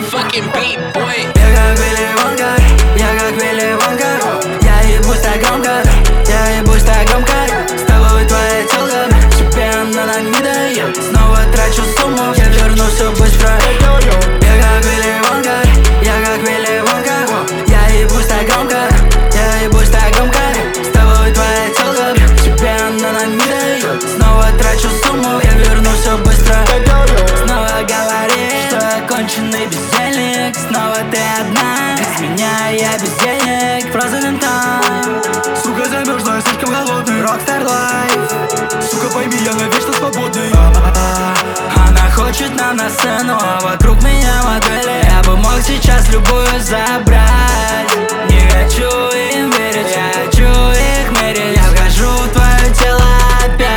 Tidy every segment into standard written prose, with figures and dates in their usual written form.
fucking beat, boy. Я как Вилли Вонка, я как Вилли Вонка. Я ебусь так громко, я ебусь так громко. С тобой твоя телка, себе она нам не дает. Снова трачу сумму, я верну все быстро. Я как Вилли Вонка, я как Вилли Вонка. Я ебусь так громко, я ебусь так громко. С тобой твоя телка, себе она нам не дает. Снова трачу сумму, я верну все быстро. Снова говоришь, что я конченый бездельник. Снова ты одна, без меня я без денег. Фраза ментам. Сука, замерзла, слишком голодный. Rockstar Life. Сука, пойми, я навечно свободный. Она хочет нам на сцену, а вокруг меня модели. Я бы мог сейчас любую забрать. Не хочу им верить, я хочу их мерить. Я вхожу в твое тело опять.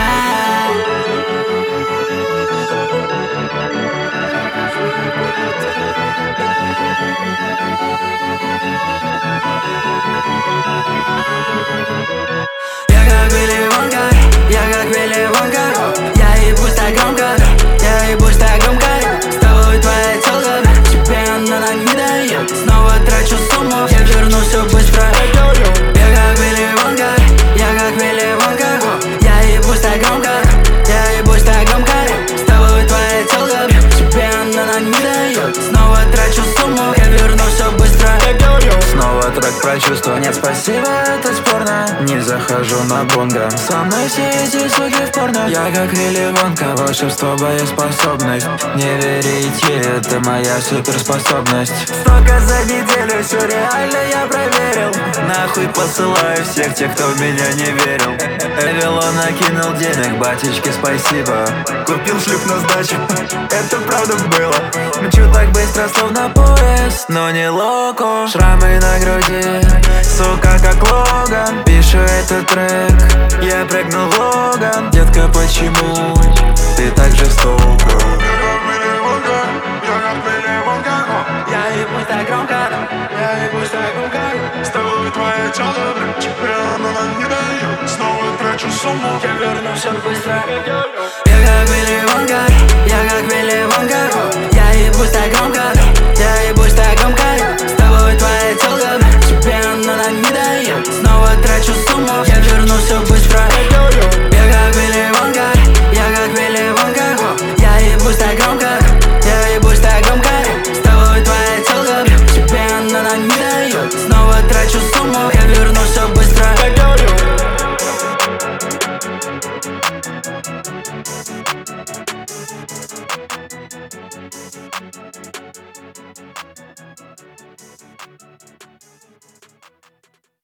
Я как Вилли Вонка, я как Вилли Вонка. Я ебусь так громко, я ебусь так громко. С тобой твоя телка, тебе она нам не дает. Снова трачу сумму, я верну все быстро. Я как Вилли Вонка, я как Вилли Вонка. Я ебусь так громко, я ебусь так громко. С тобой твоя телка, тебе она нам не дает. Снова трачу сумму, я верну все быстро. Снова трек про чувства. Нет, спасибо, это спорно. Не захожу на бонго. Со мной все эти суки в порно. Я как Вилли Вонка, волшебство, боеспособность. Не верить ей, это моя суперспособность. Столько за неделю, все реально я проверил. Нахуй посылаю всех тех, кто в меня не верил. Эвелон накинул денег, батечки, спасибо. Купил шлюх на сдачу, это правда было. Мчу так быстро, словно поезд, но не локо. Шрамы на груди, сука, как Логан. Пишу этот трек, я прыгнул в Логан. Детка, почему ты так жестока? Я ебусь так громко, я ебусь так громко. С тобой твоя телка, тебе она нам не дает. Снова трачу сумму, Я верну все быстро. Я как Вилли Вонка, я как Вилли Вонка. Я ебусь так громко,